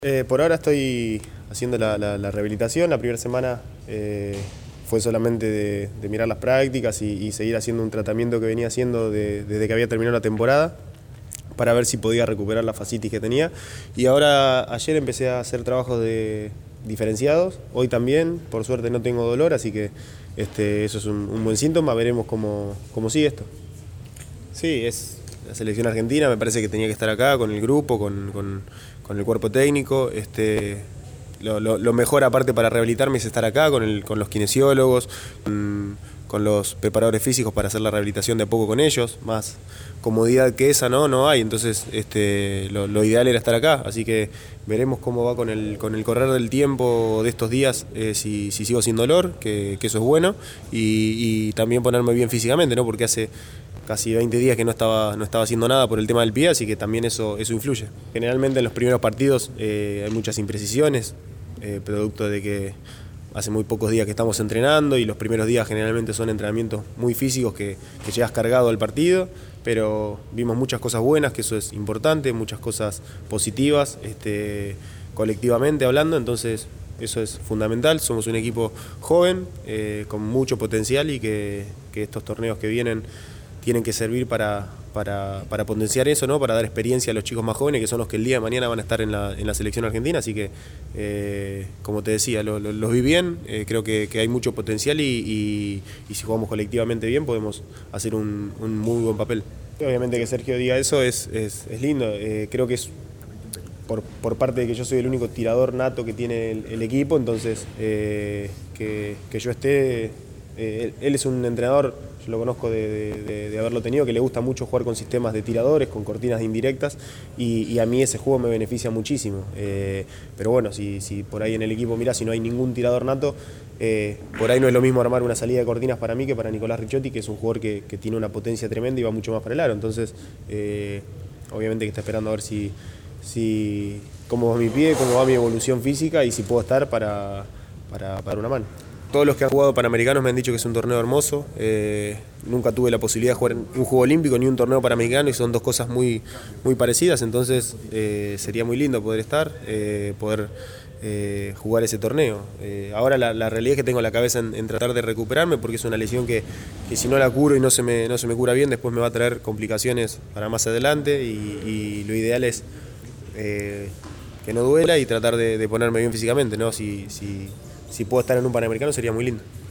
Por ahora estoy haciendo la rehabilitación. La primera semana fue solamente de mirar las prácticas y seguir haciendo un tratamiento que venía haciendo desde que había terminado la temporada para ver si podía recuperar la fascitis que tenía. Y ahora ayer empecé a hacer trabajos diferenciados. Hoy también, por suerte no tengo dolor, así que eso es un buen síntoma. Veremos cómo sigue esto. Sí, es la selección argentina, me parece que tenía que estar acá con el grupo, con el cuerpo técnico. Lo mejor aparte para rehabilitarme es estar acá con los kinesiólogos, con los preparadores físicos para hacer la rehabilitación de a poco con ellos. Más comodidad que esa no hay, entonces lo ideal era estar acá, así que veremos cómo va con el correr del tiempo de estos días, si sigo sin dolor, que eso es bueno, y también ponerme bien físicamente, ¿no? Porque hace casi 20 días que no estaba haciendo nada por el tema del pie, así que también eso influye. Generalmente en los primeros partidos hay muchas imprecisiones, producto de que hace muy pocos días que estamos entrenando y los primeros días generalmente son entrenamientos muy físicos que llegas cargado al partido, pero vimos muchas cosas buenas, que eso es importante, muchas cosas positivas, colectivamente hablando, entonces eso es fundamental. Somos un equipo joven, con mucho potencial y que estos torneos que vienen tienen que servir para potenciar eso, ¿no? Para dar experiencia a los chicos más jóvenes, que son los que el día de mañana van a estar en la selección argentina, así que, como te decía, los vi bien, creo que hay mucho potencial y si jugamos colectivamente bien podemos hacer un muy buen papel. Obviamente que Sergio diga eso es lindo, creo que es por parte de que yo soy el único tirador nato que tiene el equipo, entonces que yo esté, él es un entrenador, yo lo conozco de haberlo tenido, que le gusta mucho jugar con sistemas de tiradores, con cortinas de indirectas, y a mí ese juego me beneficia muchísimo. Pero bueno, si por ahí en el equipo, mirá, si no hay ningún tirador nato, por ahí no es lo mismo armar una salida de cortinas para mí que para Nicolás Ricciotti, que es un jugador que tiene una potencia tremenda y va mucho más para el aro. Entonces, obviamente que está esperando a ver cómo va mi pie, cómo va mi evolución física y si puedo estar para una mano. Todos los que han jugado Panamericanos me han dicho que es un torneo hermoso. Nunca tuve la posibilidad de jugar un juego olímpico ni un torneo panamericano y son dos cosas muy parecidas, entonces sería muy lindo poder estar, poder jugar ese torneo. Ahora la realidad es que tengo la cabeza en tratar de recuperarme, porque es una lesión que si no la curo y no se me cura bien, después me va a traer complicaciones para más adelante y lo ideal es que no duela y tratar de ponerme bien físicamente, ¿no? Si puedo estar en un Panamericano sería muy lindo.